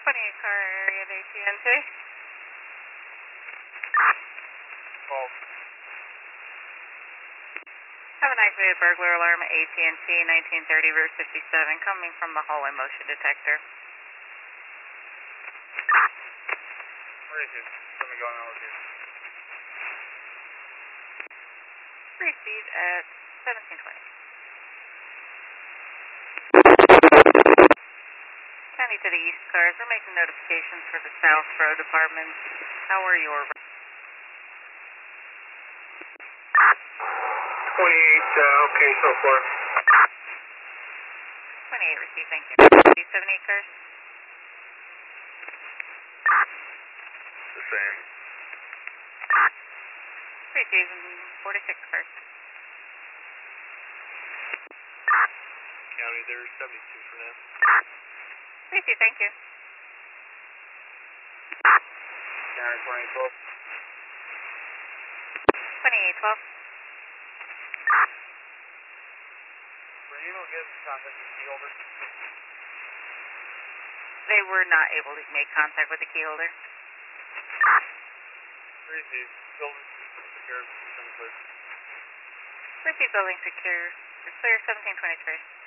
car area at AT&T. 12. Have an activated burglar alarm at AT&T 1930 Route 57 coming from the hallway motion detector. Where is it? Something going on with you. Receive at 1720. County to the east cars. We're making notifications for the South Row departments. How are your... 28, okay so far. 28 received, thank you. 278 cars. The same. Received 46 cars. County, there's 72 for now. Received, thank you. County 2012. 2812. Were you able to get in contact with the key holder? They were not able to make contact with the key holder. Received. Building secure. Clear. Received, building secure. Clear 1723.